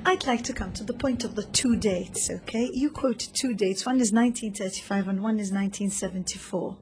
I'd like to come to the point of the two dates, okay? You quoted two dates. One is 1935 and one is 1974.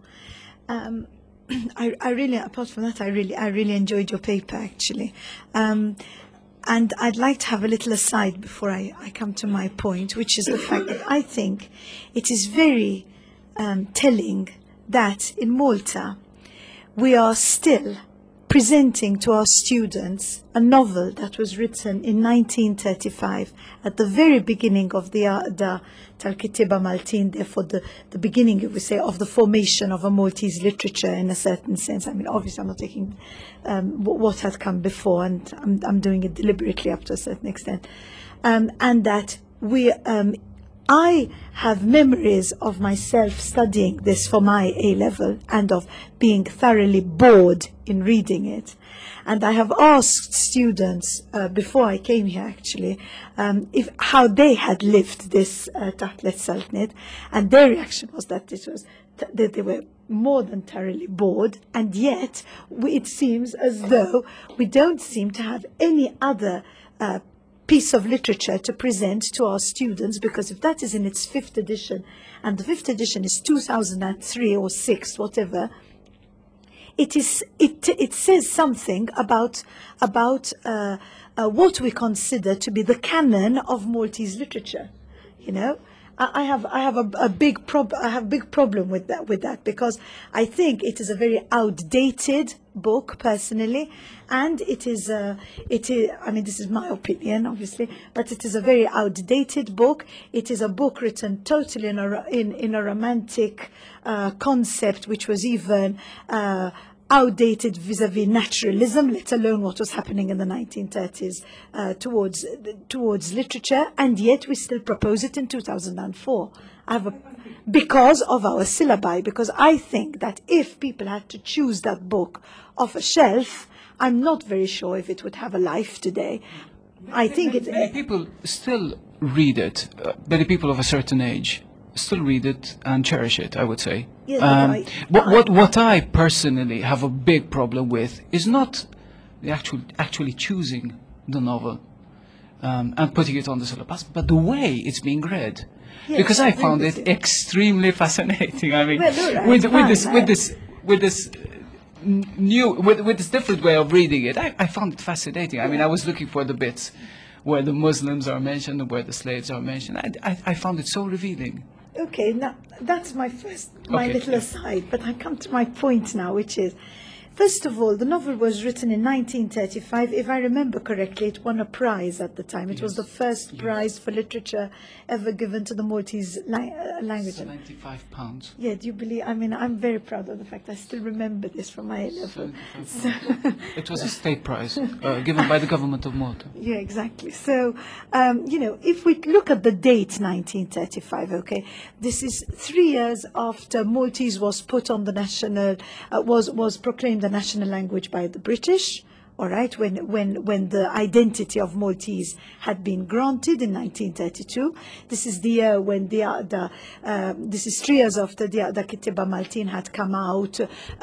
I really, apart from that, I really enjoyed your paper, actually. And I'd like to have a little aside before I come to my point, which is the fact that I think it is very telling that in Malta we are still presenting to our students a novel that was written in 1935 at the very beginning of the Tal-Kiteba Maltin, therefore the beginning, if we say, of the formation of a Maltese literature in a certain sense. I mean, obviously I'm not taking what had come before, and I'm doing it deliberately up to a certain extent. And that I have memories of myself studying this for my A-level and of being thoroughly bored in reading it. And I have asked students before I came here, actually, how they had lived this Tahlet Sultanate, and their reaction was that that they were more than thoroughly bored, and yet it seems as though we don't seem to have any other piece of literature to present to our students, because if that is in its 5th edition, and the 5th edition is 2003 or 6, whatever, it says something about what we consider to be the canon of Maltese literature, you know. I have a big problem with that because I think it is a very outdated book personally, and it is I mean, this is my opinion obviously, but it is a very outdated book. It is a book written totally in a romantic concept, which was even outdated vis-a-vis naturalism, let alone what was happening in the 1930s towards literature, and yet we still propose it in 2004. Because of our syllabi, because I think that if people had to choose that book off a shelf, I'm not very sure if it would have a life today. I think many people still read it. Many people of a certain age still read it and cherish it, I would say. Yes, what I personally have a big problem with is not the actually choosing the novel and putting it on the syllabus, but the way it's being read. Yes, because I found it extremely fascinating. I mean, with this different way of reading it, I found it fascinating. I mean, I was looking for the bits where the Muslims are mentioned and where the slaves are mentioned. I found it so revealing. Okay, now that's my little aside, but I come to my point now, which is, first of all, the novel was written in 1935. If I remember correctly, it won a prize at the time. It was the first prize for literature ever given to the Maltese language. £75. Yeah, do you believe? I mean, I'm very proud of the fact I still remember this from my A-level. It was a state prize given by the government of Malta. Yeah, exactly. So, you know, if we look at the date 1935, okay, this is 3 years after Maltese was put on the national, was proclaimed the national language by the British. All right, when the identity of Maltese had been granted in 1932, this is the year when this is 3 years after the Kiteba Maltin had come out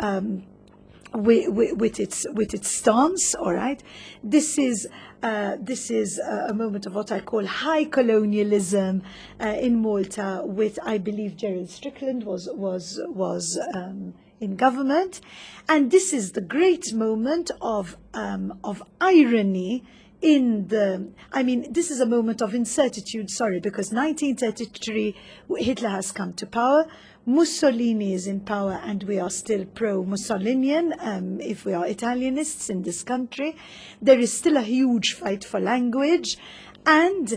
with its stance. All right, this is a moment of what I call high colonialism in Malta, with, I believe, Gerald Strickland was in government, and this is the great moment of irony in the. I mean, this is a moment of incertitude. Sorry, because 1933, Hitler has come to power. Mussolini is in power, and we are still pro-Mussolinian, if we are Italianists in this country. There is still a huge fight for language, and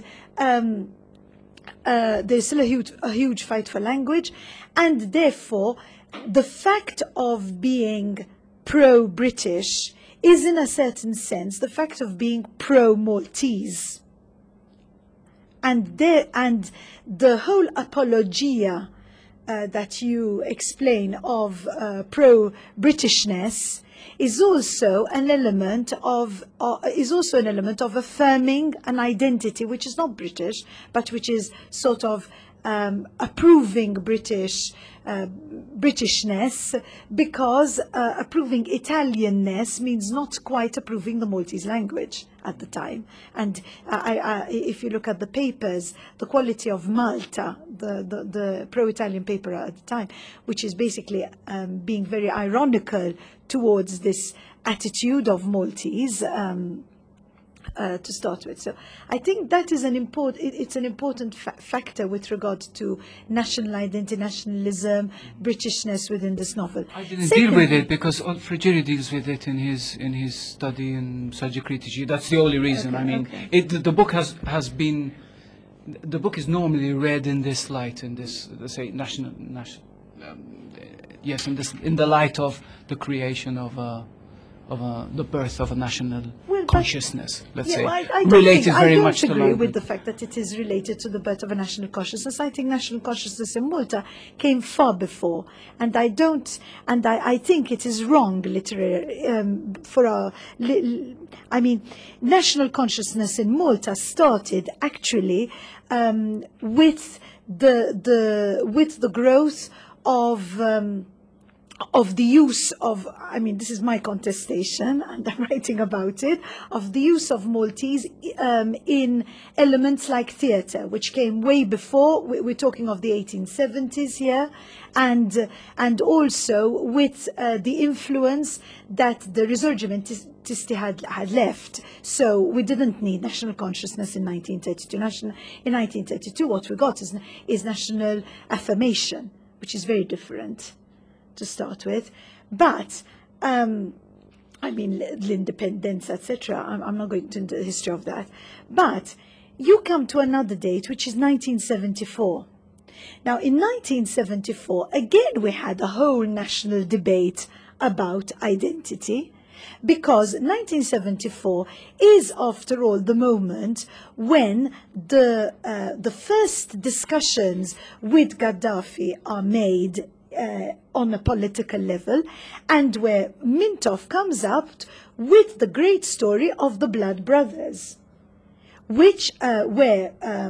there's still a huge fight for language, and therefore the fact of being pro-British is, in a certain sense, the fact of being pro-Maltese. And the whole apologia that you explain of pro-Britishness is also an element of affirming an identity which is not British, but which is sort of approving British Britishness, because approving Italianness means not quite approving the Maltese language at the time. And if you look at the papers, the quality of Malta, the pro-Italian paper at the time, which is basically being very ironical towards this attitude of Maltese, to start with. So I think that is it's an important factor with regard to national identity, nationalism, Britishness within this novel. I didn't deal with it because Frigieri deals with it in his study in Sagikritici. That's the only reason. Okay, I mean, okay. the book has been, the book is normally read in this light, in this, let's say, yes, in the light of the creation of the birth of a national consciousness, let's say, related very much to language. I don't agree with the fact that it is related to the birth of a national consciousness. I think national consciousness in Malta came far before, and I think it is wrong literary I mean, national consciousness in Malta started actually with the growth of the use of, I mean, this is my contestation, and I'm writing about it, of the use of Maltese in elements like theatre, which came way before. We're talking of the 1870s here, and also with the influence that the Risorgimentisti had left. So we didn't need national consciousness in 1932. In 1932, what we got is national affirmation, which is very different to start with, but I mean, l'independence, etc. I'm not going into the history of that, but you come to another date, which is 1974. Now, in 1974, again, we had a whole national debate about identity, because 1974 is, after all, the moment when the first discussions with Gaddafi are made on a political level, and where Mintoff comes up with the great story of the Blood Brothers, which were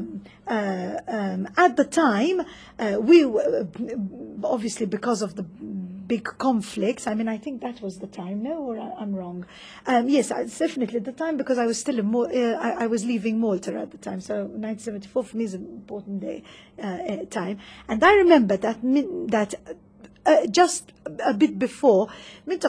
at the time we were, obviously because of the big conflicts. I mean, I think that was the time. No, or I'm wrong. Yes, it's definitely the time, because I was still I was leaving Malta at the time. So 1974 for me is an important time, and I remember that just a bit before, Mintoff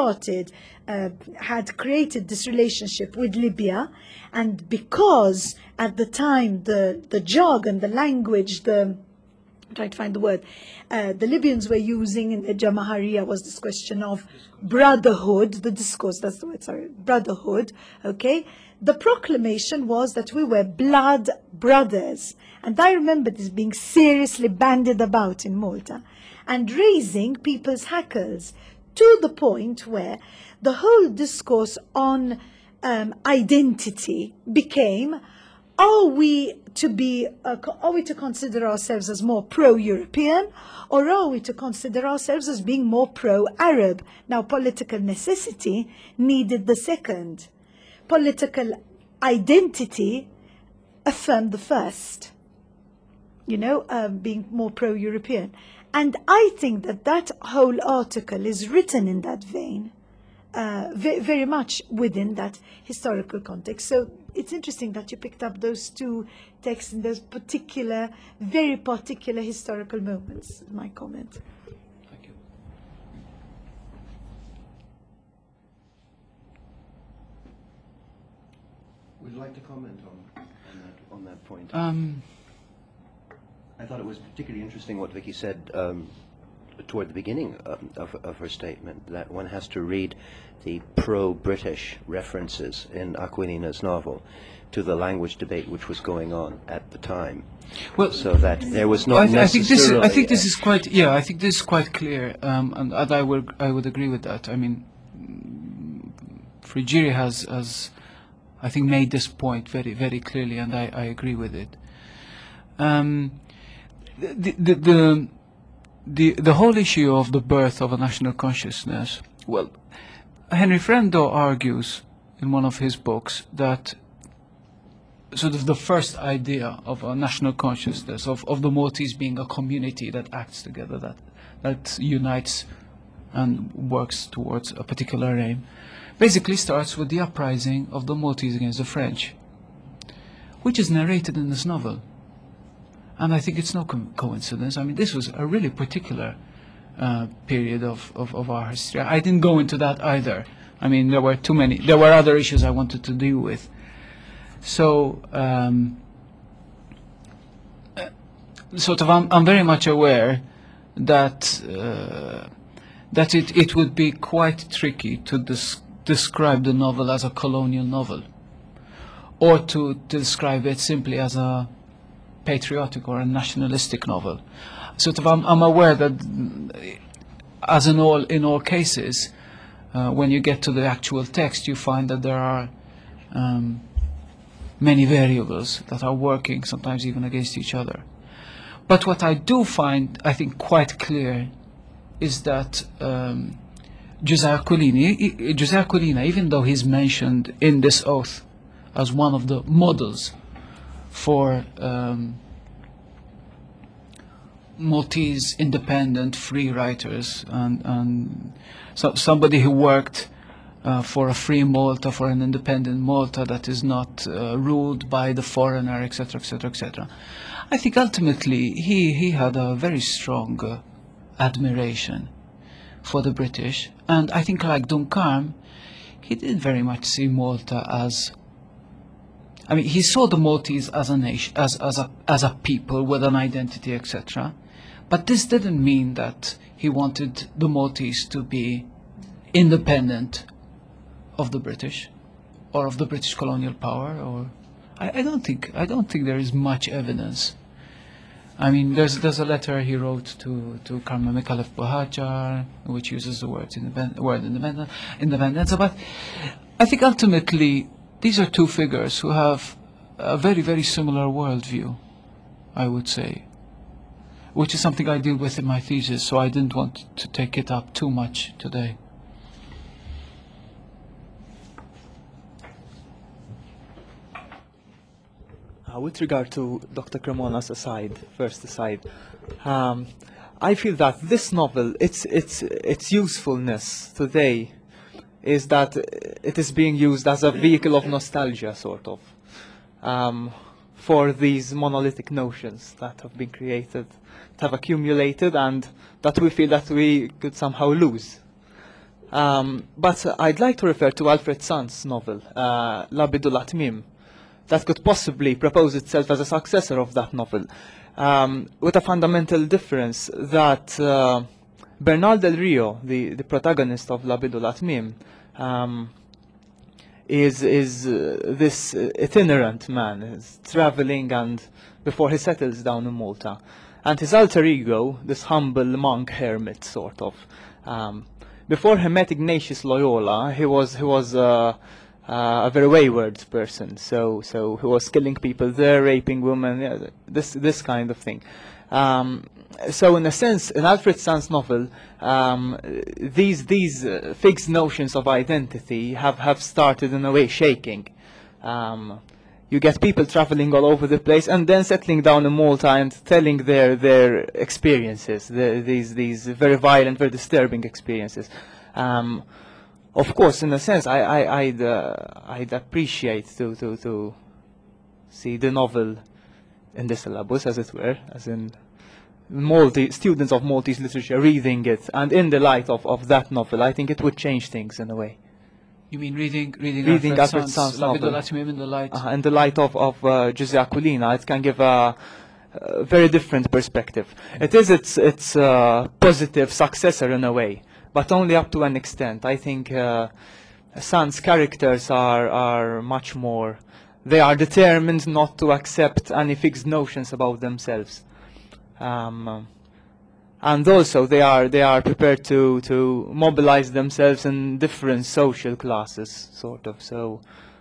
had created this relationship with Libya, and because at the time the jargon, the language, I'm trying to find the word, the Libyans were using in the Jamahariya was this question of brotherhood, the discourse, that's the word, sorry, brotherhood, okay? The proclamation was that we were blood brothers, and I remember this being seriously bandied about in Malta, and raising people's hackles to the point where the whole discourse on identity became, are we to consider ourselves as more pro-European, or are we to consider ourselves as being more pro-Arab? Now, political necessity needed the second. Political identity affirmed the first, being more pro-European. And I think that whole article is written in that vein, very much within that historical context. So it's interesting that you picked up those two texts in those very particular historical moments, my comment. Thank you. Would you like to comment on that point? I thought it was particularly interesting what Vicky said toward the beginning of her statement, that one has to read the pro-British references in Aquilina's novel to the language debate which was going on at the time. Well, so that there was not necessarily... I think this is quite clear, and I would agree with that. I mean, Frigieri has I think made this point very, very clearly, and I agree with it. The whole issue of the birth of a national consciousness, well, Henry Frendo argues in one of his books that sort of the first idea of a national consciousness, of the Maltese being a community that acts together, that unites and works towards a particular aim, basically starts with the uprising of the Maltese against the French, which is narrated in this novel. And I think it's no coincidence. I mean, this was a really particular period of our history. I didn't go into that either. I mean, there were other issues I wanted to deal with. So, I'm very much aware that it would be quite tricky to describe the novel as a colonial novel, or to describe it simply as a patriotic or a nationalistic novel. I'm aware that, as in all cases, when you get to the actual text, you find that there are many variables that are working, sometimes even against each other. But what I do find, I think, quite clear is that Josiah Collina, even though he's mentioned in this oath as one of the models for Maltese independent free writers, and somebody who worked for a free Malta, for an independent Malta that is not ruled by the foreigner, etc., etc., etc. I think ultimately he had a very strong admiration for the British, and I think, like Duncan, he didn't very much see Malta as, I mean, he saw the Maltese as a nation, as a people with an identity, etc. But this didn't mean that he wanted the Maltese to be independent of the British, or of the British colonial power. Or I don't think there is much evidence. I mean, there's a letter he wrote to Karma Micallef Buhajar, which uses the word independence. But I think ultimately these are two figures who have a very, very similar worldview, I would say, which is something I deal with in my thesis, so I didn't want to take it up too much today. With regard to Dr. Cremona's first aside, I feel that this novel, its usefulness today is that it is being used as a vehicle of nostalgia, sort of, for these monolithic notions that have been created, that have accumulated, and that we feel that we could somehow lose. But I'd like to refer to Alfred Sand's novel, Labidul Atmim, that could possibly propose itself as a successor of that novel, with a fundamental difference that Bernal del Rio, the protagonist of Labidul Atmim, is this itinerant man, is traveling and before he settles down in Malta. And his alter ego, this humble monk hermit, sort of. Before he met Ignatius Loyola, he was a very wayward person, so he was killing people there, raping women, yeah, this kind of thing. So in a sense, in Alfred Sand's novel, these fixed notions of identity have started in a way shaking. You get people traveling all over the place and then settling down in Malta and telling their experiences, these very violent, very disturbing experiences. Of course, in a sense, I'd appreciate to see the novel in the syllabus, as it were, as in students of Maltese literature reading it, and in the light of that novel, I think it would change things in a way. You mean reading Alfred Sand's novel in the light? In the light of Josiah Collina, it can give a very different perspective. It is its positive successor in a way, but only up to an extent. I think Sand's characters are much more, they are determined not to accept any fixed notions about themselves. And also they are prepared to mobilize themselves in different social classes, sort of. So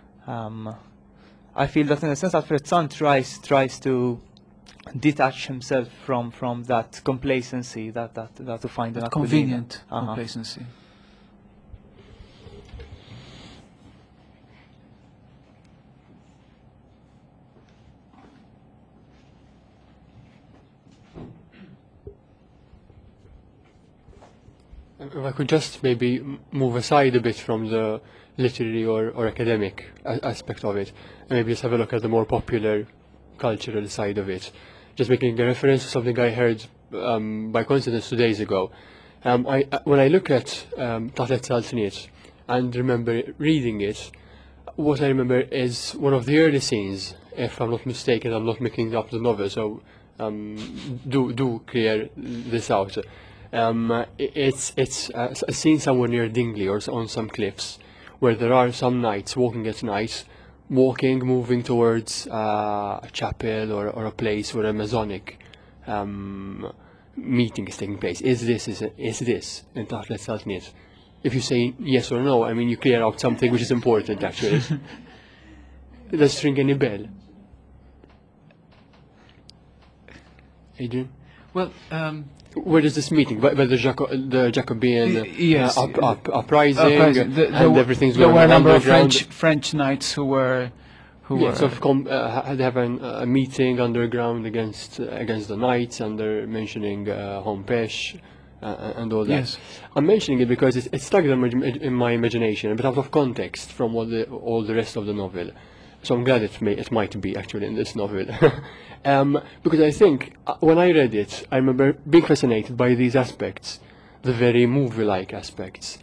I feel that in a sense Alfred Sand tries to detach himself from that complacency that to find in convenient complacency. If I could just maybe move aside a bit from the literary or academic aspect of it, and maybe just have a look at the more popular cultural side of it. Just making a reference to something I heard by coincidence 2 days ago. When I look at Taħt Saltiniet and remember reading it, what I remember is one of the early scenes. If I'm not mistaken, I'm not making up the novel, so do clear this out. It's a scene somewhere near Dingley or on some cliffs, where there are some knights walking at night, moving towards a chapel or a place where a Masonic meeting is taking place. Is this in Taħt Saltiniet? If you say yes or no, I mean you clear out something which is important actually. Does it ring any bell? Adrian? Well, where is this meeting? By the Jacobean yes, uprising, and everything's there going were on a number of underground. French knights who were Yes, had a meeting underground against the knights, and they're mentioning Hompesh and all that. Yes. I'm mentioning it because it's stuck in my imagination, a bit out of context from all the rest of the novel. So I'm glad it might be actually in this novel. Because I think when I read it, I remember being fascinated by these aspects, the very movie-like aspects,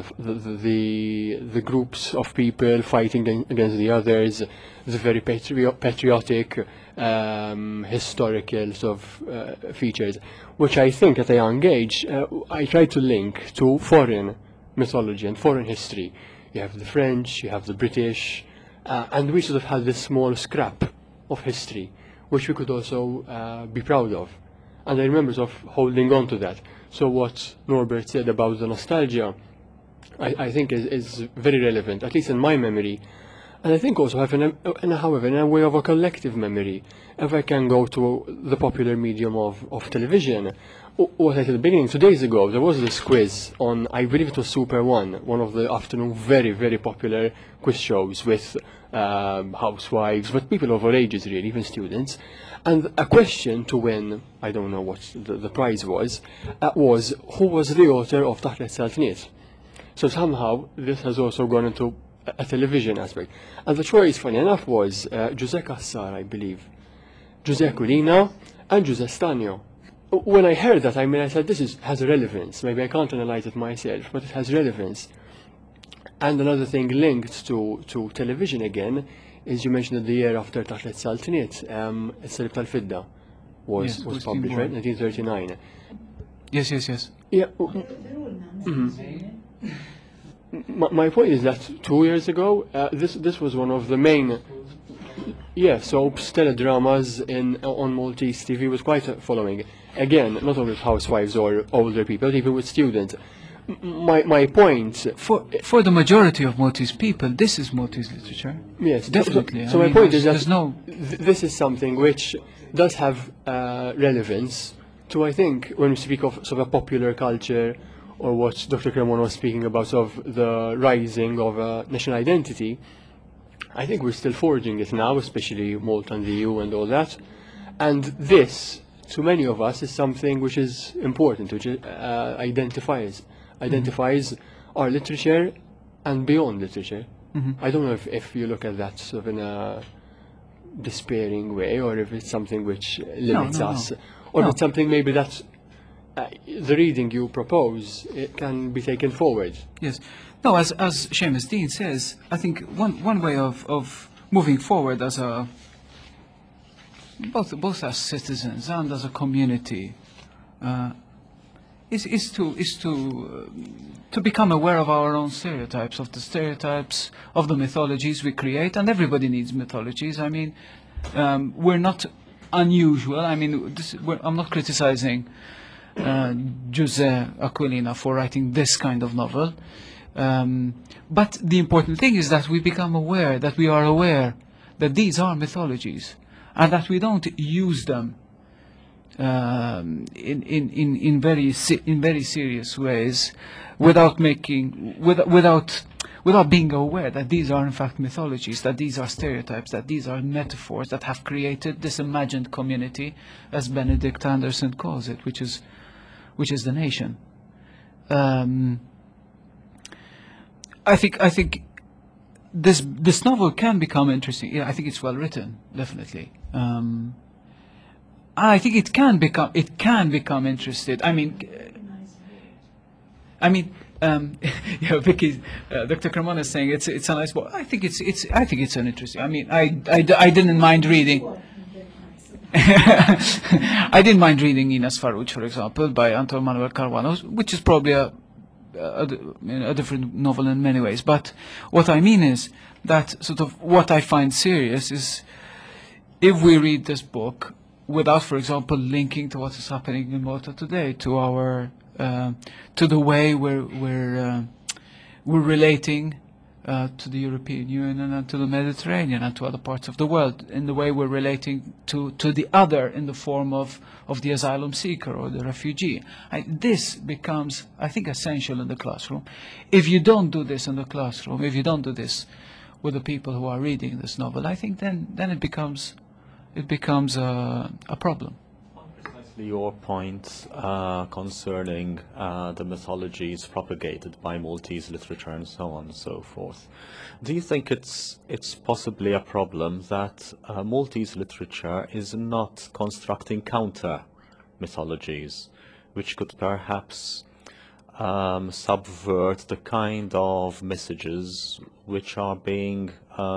the groups of people fighting against the others, the very patriotic, historical sort of features, which I think at a young age I try to link to foreign mythology and foreign history. You have the French, you have the British, and we sort of had this small scrap of history, which we could also be proud of. And I remember sort of holding on to that. So what Norbert said about the nostalgia, I think is very relevant, at least in my memory. And I think also however, in a way of a collective memory, if I can go to the popular medium of television, what I said at the beginning, 2 days ago, there was this quiz on, I believe it was Super one of the afternoon very, very popular quiz shows with housewives, but people of all ages really, even students. And a question to win, I don't know what the prize was who was the author of Taħt Saltiniet? So somehow this has also gone into a television aspect. And the choice, funny enough, was José Cassar, I believe, José Aquilina, and José Stagno. When I heard that, I said, this has relevance. Maybe I can't analyze it myself, but it has relevance. And another thing linked to television again is you mentioned that the year after Taħt Saltiniet, Is-Selb Tal-Fidda was published, right? 1939. Yes. Yeah. My point is that 2 years ago, this was one of the main soaps, teledramas on Maltese TV was quite a following. Again, not only with housewives or older people, even with students. My point for the majority of Maltese people, this is Maltese literature. Yes, definitely. So my point is that this this is something which does have relevance to, I think, when we speak of sort of a popular culture, or what Dr. Cremona was speaking about, sort of the rising of a national identity. I think we're still forging it now, especially Malta and the EU and all that. And this, to many of us, is something which is important, which identifies our literature and beyond literature. I don't know if you look at that sort of in a despairing way, or if it's something which limits us, or if it's something maybe that the reading you propose, it can be taken forward. Yes. No, as Seamus Dean says, I think one way of moving forward as both as citizens and as a community is to become aware of our own stereotypes, of the stereotypes of the mythologies we create, and everybody needs mythologies. I mean, we're not unusual. I mean, I'm not criticizing José Aquilina for writing this kind of novel, but the important thing is that we become aware, that we are aware that these are mythologies, and that we don't use them in very serious ways without being aware that these are in fact mythologies, that these are stereotypes, that these are metaphors that have created this imagined community, as Benedict Anderson calls it, which is the nation. I think this novel can become interesting. Yeah, I think it's well written, definitely. I think it can become interested. Yeah, Vicky, Dr. Cremona is saying it's a nice book. I think it's an interesting. I didn't mind reading. I didn't mind reading Inez Farouch, for example, by Anton Manuel Carvajal, which is probably a different novel in many ways. But what I mean is that sort of what I find serious is if we read this book without, for example, linking to what is happening in Malta today, to our to the way we're relating to the European Union and to the Mediterranean and to other parts of the world, in the way we're relating to the other in the form of the asylum seeker or the refugee. This becomes, I think, essential in the classroom. If you don't do this in the classroom, if you don't do this with the people who are reading this novel, I think then it becomes a problem. Precisely your point concerning the mythologies propagated by Maltese literature and so on and so forth. Do you think it's possibly a problem that Maltese literature is not constructing counter mythologies, which could perhaps subvert the kind of messages which are being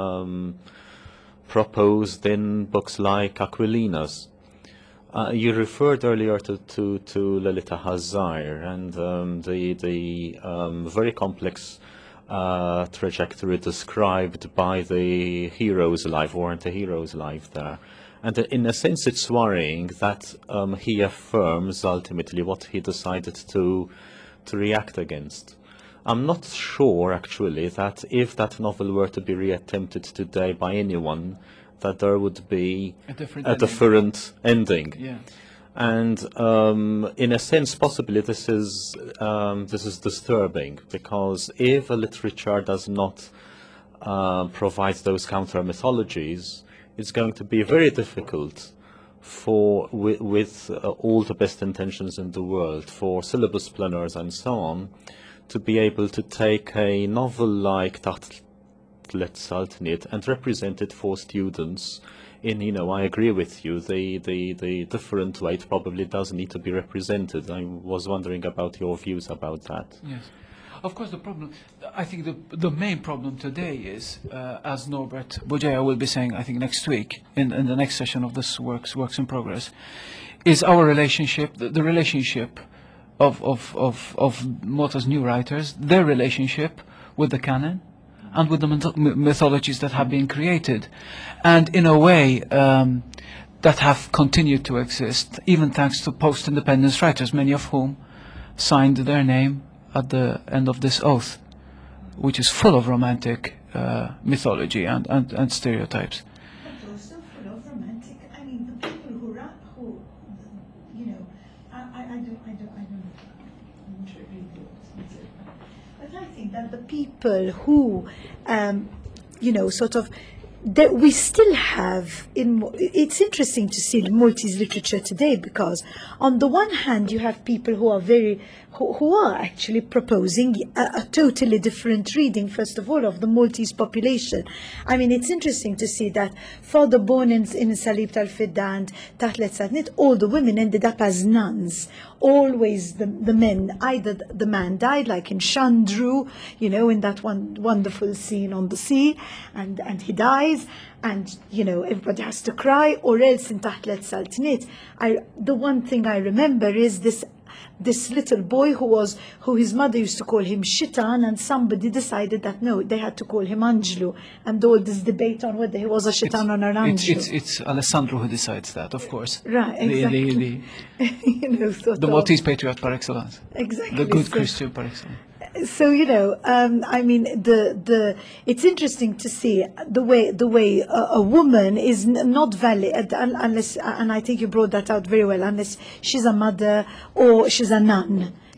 proposed in books like Aquilina's? You referred earlier to Lolita Hazar and the very complex trajectory described by the hero's life, or the hero's life there. And in a sense, it's worrying that he affirms ultimately what he decided to react against. I'm not sure, actually, that if that novel were to be reattempted today by anyone, that there would be a different ending. Yeah. And in a sense, possibly this is disturbing, because if a literature does not provide those counter mythologies, it's going to be very difficult with all the best intentions in the world, for syllabus planners and so on, to be able to take a novel like Taht Saltanit and represent it for students in, I agree with you, the different way it probably does need to be represented. I was wondering about your views about that. Yes. Of course, I think the main problem today is, as Norbert Bojaya will be saying, I think next week, in the next session of this Works in Progress, is our relationship, the relationship of Malta's new writers, their relationship with the canon and with the mythologies that have been created, and in a way that have continued to exist, even thanks to post-independence writers, many of whom signed their name at the end of this oath, which is full of romantic mythology and stereotypes. But also full of romantic. I mean, the people who I'm not sure I agree with you. But I think that the people who, sort of, that we still have it's interesting to see Maltese literature today, because on the one hand you have people who are who are actually proposing a totally different reading, first of all, of the Maltese population. I mean, it's interesting to see that for the born in Salib Tal-Fidda and Taht Saltanit, all the women ended up as nuns. Always the men, either the man died, like in Chandru, in that one wonderful scene on the sea, and he dies, and everybody has to cry, or else in Taht Saltanit, the one thing I remember is this little boy who his mother used to call him Shitan, and somebody decided that no, they had to call him Angelo, and all this debate on whether he was a Shitan or an Angelo. It's Alessandro who decides that, of course. Right, exactly. The Maltese patriot par excellence. Exactly. The good Christian par excellence. So I mean, it's interesting to see the way a woman is not valid unless, and I think you brought that out very well, unless she's a mother or she's a nun.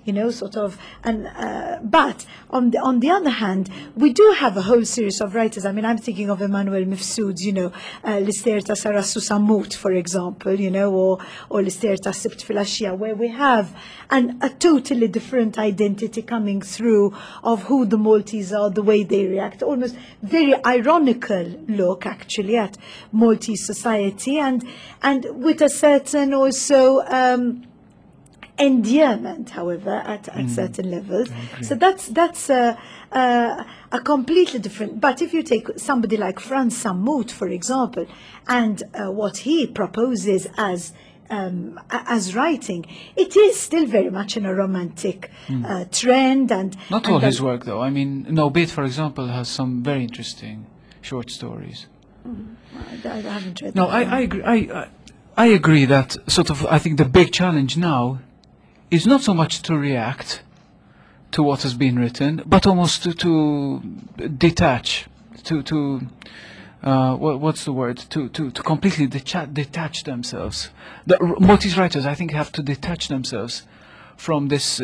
sort of. And but on the other hand, we do have a whole series of writers. I mean, I'm thinking of Emmanuel Mifsud, L-Ister ta' Sarassu Sammut, for example, or L-Ister ta' Sibt fil-Axija, where we have a totally different identity coming through of who the Maltese are, the way they react, almost very ironical look actually at Maltese society, and with a certain also endearment, however, at certain levels. So that's a completely different. But if you take somebody like Frans Sammut, for example, and what he proposes as writing, it is still very much in a romantic trend. And not all his work, though. I mean, No Bit, for example, has some very interesting short stories. I haven't read. No, I agree. I agree that sort of. I think the big challenge now is not so much to react to what has been written, but almost to detach, what's the word? To completely detach themselves. The Maltese writers, I think, have to detach themselves from this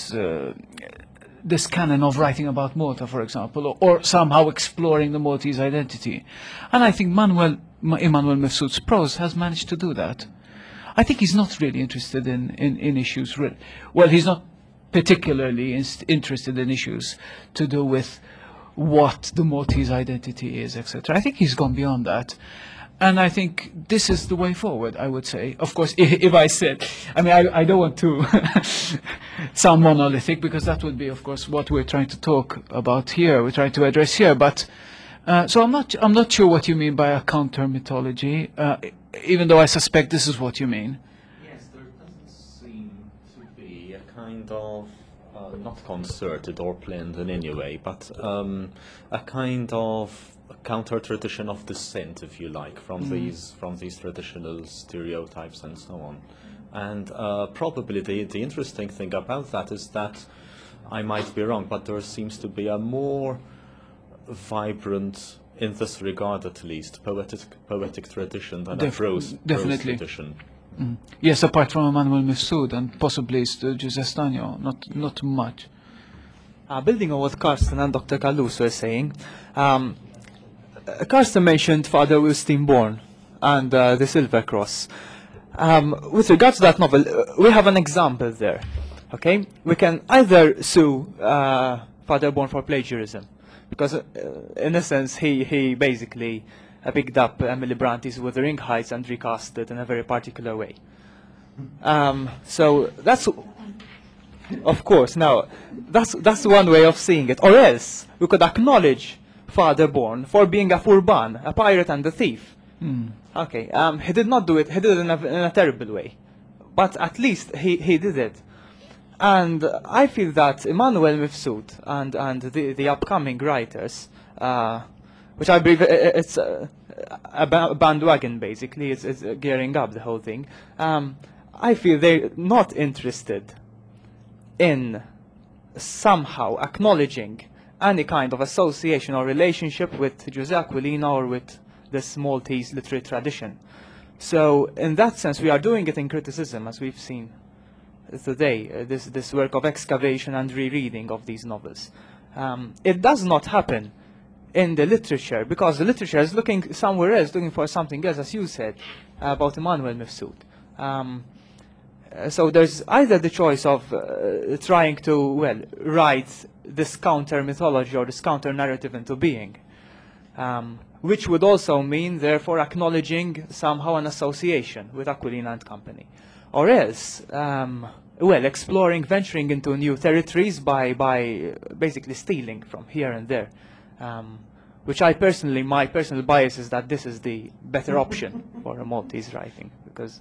canon of writing about Malta, for example, or somehow exploring the Maltese identity. And I think Emmanuel Mifsud's prose has managed to do that. I think he's not really interested in issues. Well, he's not particularly interested in issues to do with what the Maltese identity is, etc. I think he's gone beyond that. And I think this is the way forward, I would say. Of course, if I said, I mean, I don't want to sound monolithic, because that would be, of course, what we're trying to talk about here, we're trying to address here. But so I'm not sure what you mean by a counter mythology, even though I suspect this is what you mean. Yes, there doesn't seem to be a kind of not concerted or planned in any way, but a kind of counter tradition of dissent, if you like, from these traditional stereotypes and so on. And probably the interesting thing about that is that, I might be wrong, but there seems to be a more vibrant, in this regard at least, poetic tradition than a prose tradition. Yes, apart from Emmanuel Mifsud and possibly José Estaño, not much. Building on what Carsten and Dr. Caluso are saying, Carsten mentioned Father Wilstein Bourne and the Silver Cross. With regard to that novel, we have an example there. Okay, we can either sue Father Bourne for plagiarism, because in a sense he basically picked up Emily Bronte's Wuthering Heights and recast it in a very particular way. So that's, of course, now that's one way of seeing it. Or else we could acknowledge Father Bourne for being a Furban, a pirate and a thief. Okay, he did not do it. He did it in a terrible way, but at least he did it. And I feel that Emmanuel Mifsud and the upcoming writers, which I believe it's a bandwagon basically, it's gearing up the whole thing. I feel they're not interested in somehow acknowledging any kind of association or relationship with José Aquilina or with this Maltese literary tradition. So in that sense, we are doing it in criticism, as we've seen today, this work of excavation and rereading of these novels. It does not happen in the literature, because the literature is looking somewhere else, looking for something else, as you said, about Emmanuel Mifsud. So there's either the choice of trying to, well, write this counter-mythology or this counter-narrative into being, which would also mean, therefore, acknowledging somehow an association with Aquilina and company. Or else, well, exploring, venturing into new territories by basically stealing from here and there, which my personal bias is that this is the better option for a Maltese writing, because...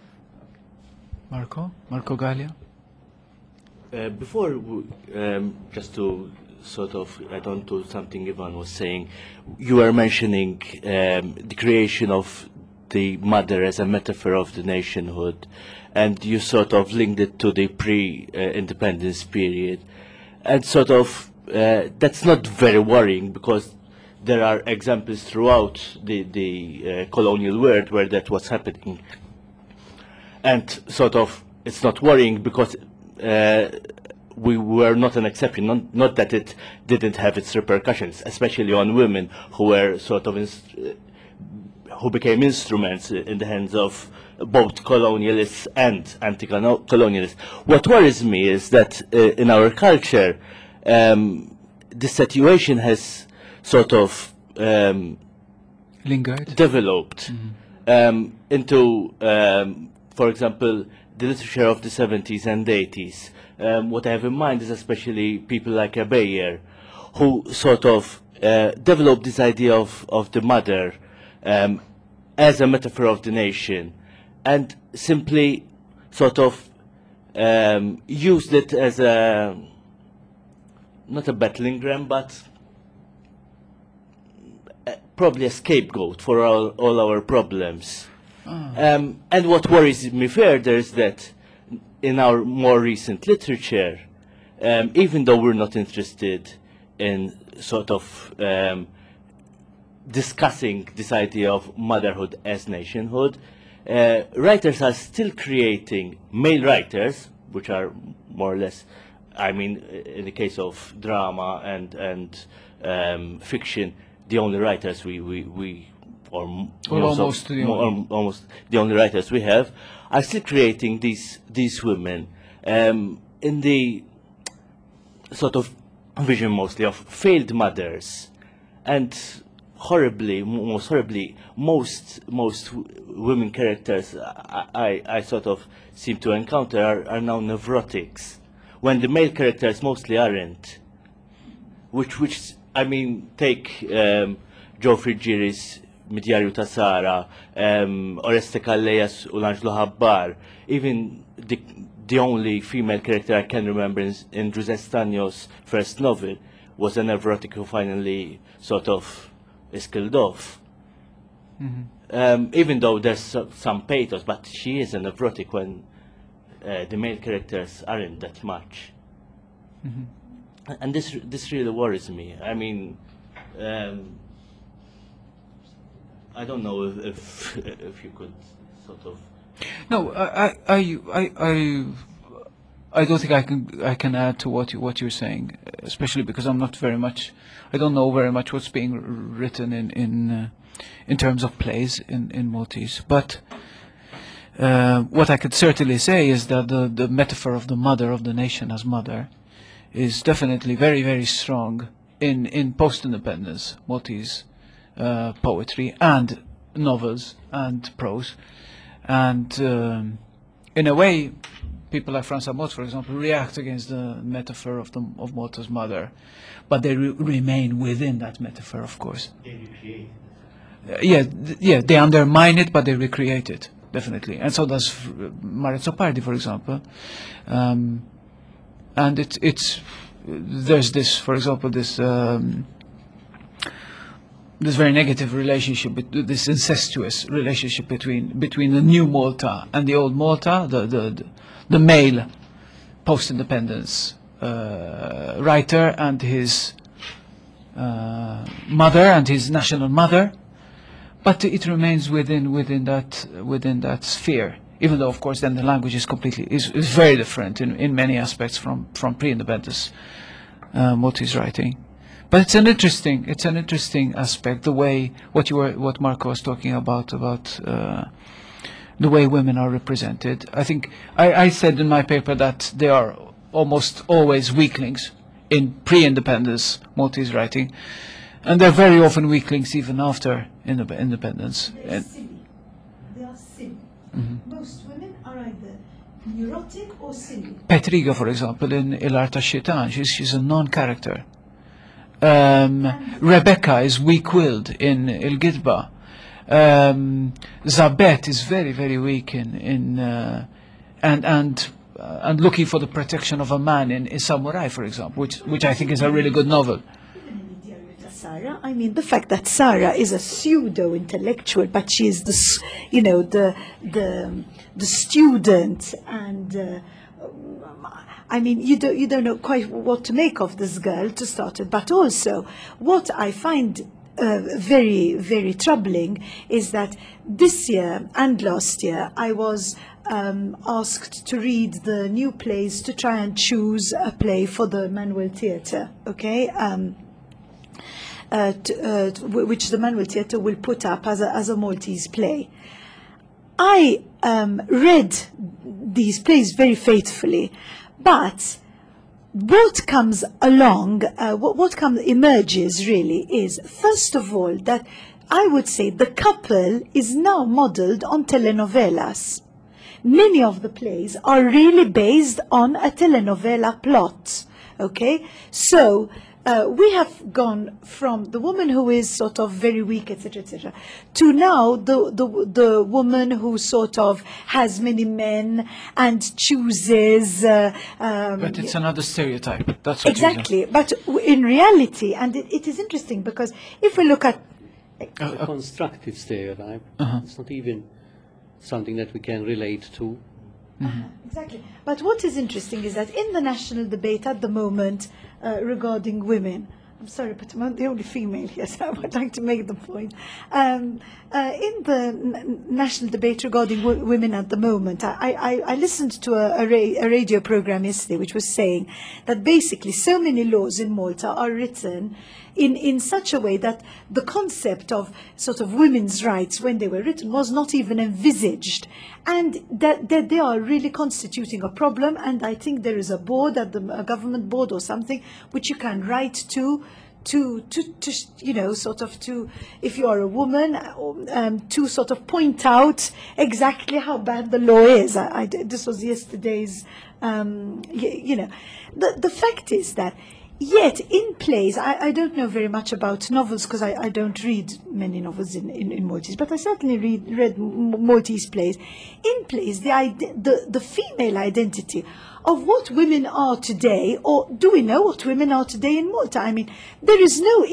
Marco Gallia? Before, just to sort of add on to something Ivan was saying, you were mentioning the creation of the mother as a metaphor of the nationhood, and you sort of linked it to the pre-independence period. And sort of, that's not very worrying, because there are examples throughout the colonial world where that was happening. And sort of, it's not worrying because we were not an exception. Not that it didn't have its repercussions, especially on women who were sort of who became instruments in the hands of both colonialists and anti-colonialists. What worries me is that in our culture, the situation has sort of Lingered. developed into, for example, the literature of the 70s and 80s. What I have in mind is especially people like Abeyer, who sort of developed this idea of the mother as a metaphor of the nation, and simply sort of used it as a, not a battling ram, but probably a scapegoat for all our problems. And what worries me further is that in our more recent literature, even though we're not interested in sort of discussing this idea of motherhood as nationhood, writers are still creating, male writers, which are more or less, I mean, in the case of drama and fiction, the only writers almost the only writers we have, are still creating these women in the sort of vision mostly of failed mothers, and most horribly, most women characters I sort of seem to encounter are now neurotics, when the male characters mostly aren't. Which I mean, take Joe Frigieri's Midjarju ta' Sara, Oreste Callejas u L'Angelo Habbar, even the only female character I can remember in José Stanio's first novel was a neurotic who finally sort of is killed off. Even though there's some pathos, but she is a neurotic when the male characters aren't that much. And this really worries me. I mean, I don't know if you could sort of. No, I don't think I can add to what you're saying, especially because I don't know very much what's being written in terms of plays in Maltese. But what I could certainly say is that the metaphor of the mother of the nation as mother is definitely very, very strong in post-independence Maltese poetry and novels and prose. And in a way, people like Franz Amott, for example, react against the metaphor of Malta's mother, but they remain within that metaphor, of course. They recreate it. They undermine it, but they recreate it, definitely. And so does Marezzo Pardi, for example. And there's this, for example, this very negative relationship, this incestuous relationship between the new Malta and the old Malta, the male post-independence writer and his mother and his national mother, but it remains within that sphere. Even though, of course, then the language is very different in many aspects from pre-independence Maltese writing. But it's an interesting aspect, the way what Marco was talking about the way women are represented. I think I said in my paper that they are almost always weaklings in pre-independence Maltese writing, and they're very often weaklings even after independence. They are silly. Most women are either neurotic or silly. Petriga, for example, in Il-Art Tax-Xitan, she's a non-character. Rebecca is weak-willed in Il-Gidba. Zabet is very, very weak and looking for the protection of a man in Samurai, for example, which I think is a really good novel. Sarah, I mean, the fact that Sarah is a pseudo-intellectual, but she is the student, and I mean, you don't know quite what to make of this girl to start with. But also, what I find very, very troubling is that this year and last year I was asked to read the new plays to try and choose a play for the Manuel Theatre, okay? Which the Manuel Theatre will put up as a Maltese play. I read these plays very faithfully, but what comes along, what emerges really is, first of all, that I would say the couple is now modeled on telenovelas. Many of the plays are really based on a telenovela plot, okay? So we have gone from the woman who is sort of very weak, etc., to now the woman who sort of has many men and chooses. But it's another stereotype. That's what exactly. But in reality, and it is interesting because if we look at a constructive stereotype, it's not even something that we can relate to. Exactly. But what is interesting is that in the national debate at the moment regarding women, I'm sorry, but I'm the only female here, so I would like to make the point. In the national debate regarding women at the moment, I listened to a radio program yesterday which was saying that basically so many laws in Malta are written in such a way that the concept of sort of women's rights when they were written was not even envisaged, and that they are really constituting a problem. And I think there is a board, a government board or something, which you can write to you know, sort of to, if you are a woman, to sort of point out exactly how bad the law is. This was yesterday's, you know, the fact is that yet in plays, I don't know very much about novels because I don't read many novels in Maltese, but I certainly read Maltese plays. In plays, the female identity of what women are today, or do we know what women are today in Malta? I mean, there is no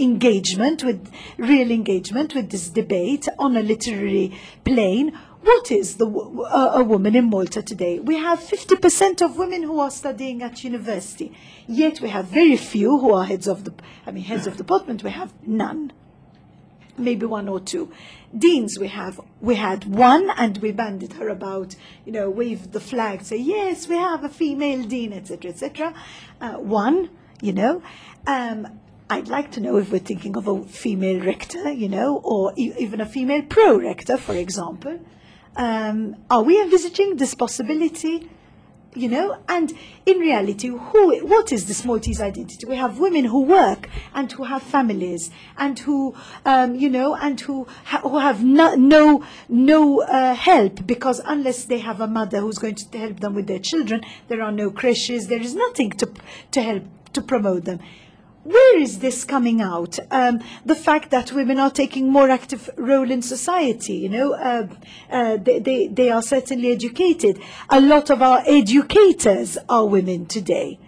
real engagement with this debate on a literary plane. What is a woman in Malta today? We have 50% of women who are studying at university, yet we have very few who are heads of department. We have none, maybe one or two. Deans we had one, and we bandied her about, you know, wave the flag, say yes, we have a female dean, etc., etc. One, you know. I'd like to know if we're thinking of a female rector, you know, or even a female pro-rector, for example. Are we envisaging this possibility? You know, and in reality, what is this Maltese identity? We have women who work and who have families and who, you know, and who have no help, because unless they have a mother who's going to help them with their children, there are no creches. There is nothing to help to promote them. Where is this coming out? The fact that women are taking more active role in society, you know, they are certainly educated. A lot of our educators are women today.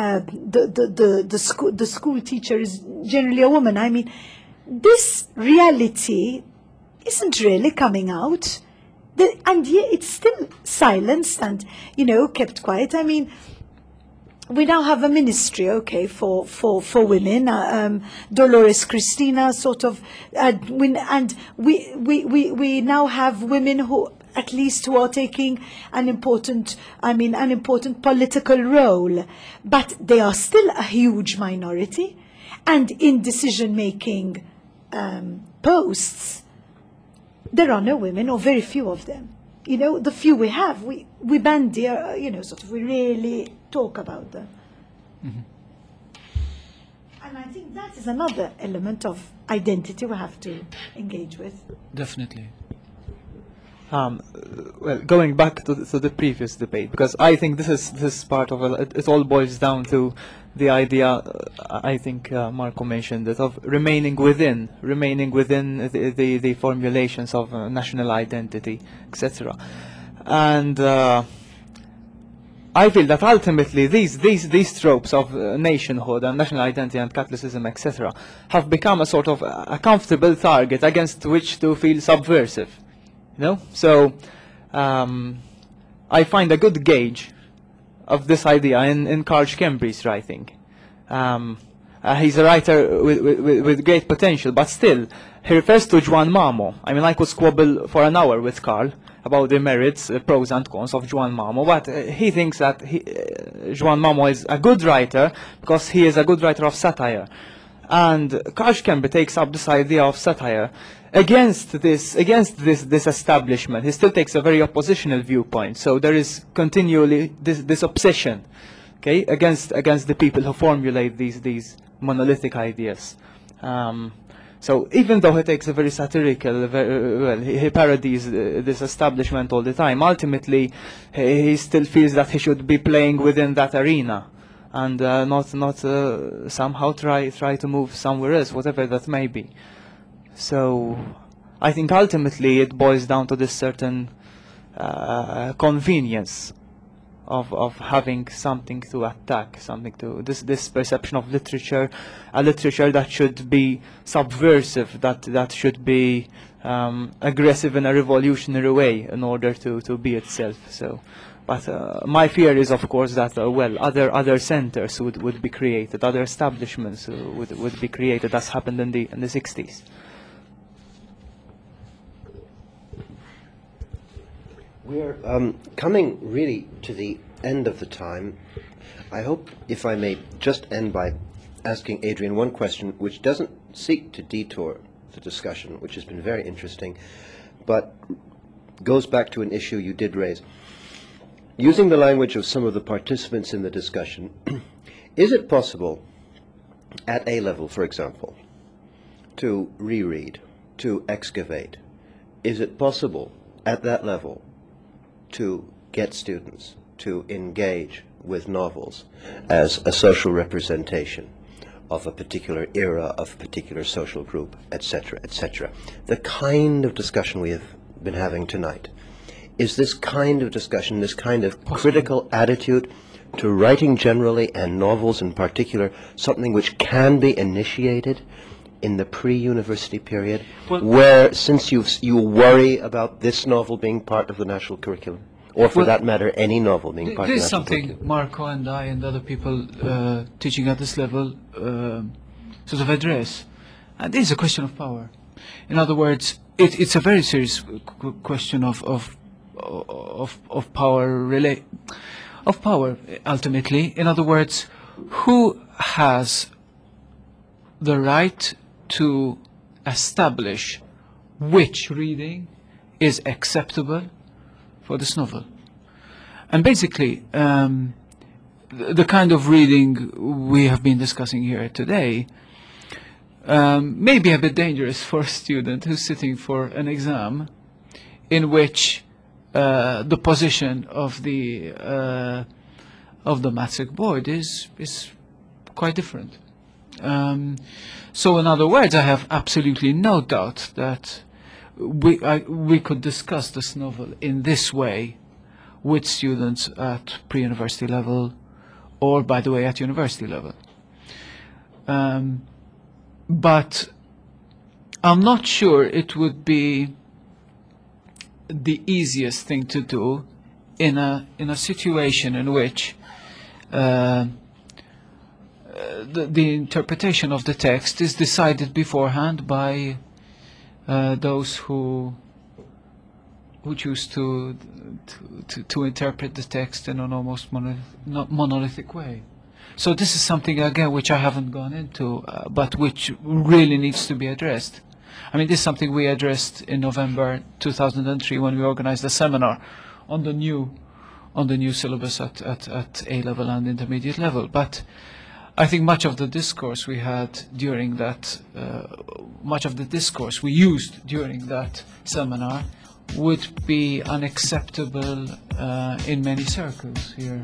The school teacher is generally a woman. I mean, this reality isn't really coming out, and yet it's still silenced and, you know, kept quiet. I mean, we now have a ministry, okay, for women. Dolores Cristina sort of, and we now have women who, at least, who are taking an important political role, but they are still a huge minority, and in decision-making posts, there are no women, or very few of them. You know, the few we have, we bandy, you know, sort of, we really talk about them. Mm-hmm. And I think that is another element of identity we have to engage with. Definitely. Well, going back to the previous debate, because I think this part of it all boils down to the idea, I think Marco mentioned it, of remaining within the formulations of national identity, etc. And I feel that ultimately these tropes of nationhood and national identity and Catholicism, etc., have become a sort of a comfortable target against which to feel subversive. You know? So I find a good gauge of this idea in Karl Schembri's writing, He's a writer with great potential, but still, he refers to Juan Mamo. I mean, I could squabble for an hour with Carl about the merits, pros and cons of Juan Mamo, but he thinks that Juan Mamo is a good writer because he is a good writer of satire. And Carl Schember takes up this idea of satire against this establishment. He still takes a very oppositional viewpoint. So there is continually this obsession, okay, against the people who formulate these monolithic ideas. So even though he takes a very satirical, he parodies this establishment all the time, ultimately he still feels that he should be playing within that arena and not somehow try to move somewhere else, whatever that may be. So I think ultimately it boils down to this certain convenience of having something to attack, something to this perception of literature, a literature that should be subversive, that should be aggressive in a revolutionary way in order to be itself. So, but my fear is, of course, that other centers would be created, other establishments would be created, as happened in the 60s. We're coming really to the end of the time. I hope, if I may, just end by asking Adrian one question which doesn't seek to detour the discussion, which has been very interesting, but goes back to an issue you did raise. Using the language of some of the participants in the discussion, is it possible at A level, for example, to reread, to excavate? Is it possible at that level to get students to engage with novels as a social representation of a particular era, of a particular social group, etc., etc.? The kind of discussion we have been having tonight, is this kind of discussion, this kind of critical attitude to writing generally and novels in particular, something which can be initiated in the pre-university period, where, since you worry about this novel being part of the national curriculum, or for that matter, any novel being part of the national curriculum? This is something Marco and I and other people teaching at this level sort of address. And this is a question of power. In other words, it's a very serious question of power, of power, ultimately. In other words, who has the right to establish which reading is acceptable for this novel? And basically, the kind of reading we have been discussing here today may be a bit dangerous for a student who's sitting for an exam in which the position of the Maths board is quite different. So in other words, I have absolutely no doubt that we could discuss this novel in this way with students at pre-university level, or, by the way, at university level. But I'm not sure it would be the easiest thing to do in a situation in which the interpretation of the text is decided beforehand by those who choose to interpret the text in an almost monolithic way. So this is something, again, which I haven't gone into, but which really needs to be addressed. I mean, this is something we addressed in November 2003 when we organized a seminar on the new syllabus at A level and intermediate level. But I think much of the discourse we had during that, much of the discourse we used during that seminar would be unacceptable in many circles here.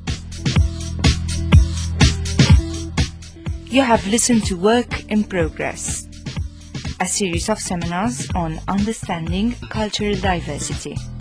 You have listened to Work in Progress, a series of seminars on understanding cultural diversity.